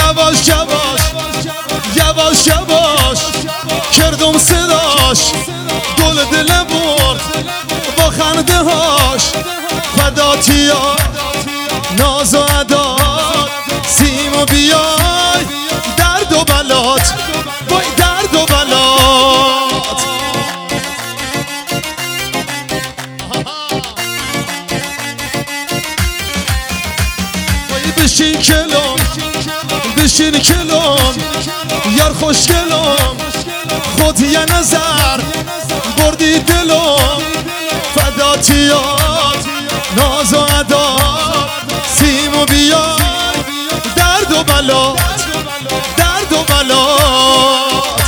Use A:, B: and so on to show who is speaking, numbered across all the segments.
A: یواش یواش یواش یواش کردم صداش گل دل برد با خنده هاش فداتیا ناز و عداد سیم و بیای درد و بلات وای درد و بلات وای بشین کلام بشین کلام یار خوشگلام خود یه نظر بردی دلم فداتیات ناز و عداد سیم و بیای درد و بلات درد و بلات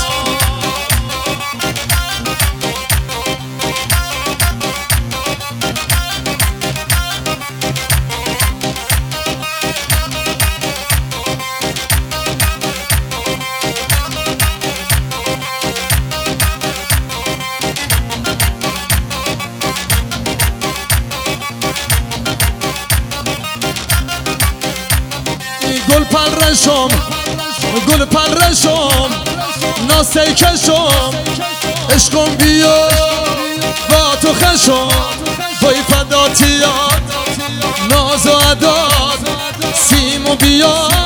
A: گل پرشم گل پرشم ناسه کشم عشقم بیا با تو خشم وای فداتیات ناز و عداد سیم و بیا